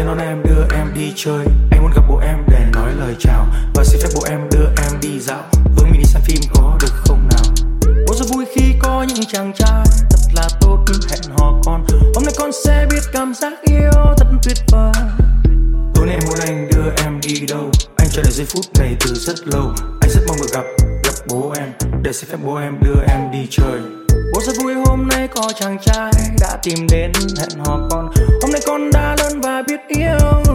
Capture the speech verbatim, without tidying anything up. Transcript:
đón em đưa em đi chơi. Anh muốn gặp bố em để nói lời chào và xin phép bố em đưa em đi dạo, hướng mình đi xem phim có được không nào. Bố rất vui khi có những chàng trai thật là tốt hẹn hò con. Hôm nay con sẽ biết cảm giác yêu thật tuyệt vời. Tối nay em muốn anh đưa em đi đâu? Anh chờ đợi giây phút này từ rất lâu. Anh rất mong được gặp gặp bố em để xin phép bố em đưa em đi chơi. Bố rất vui hôm nay có chàng trai đã tìm đến hẹn hò con. Hôm nay con đã lớn và biết yêu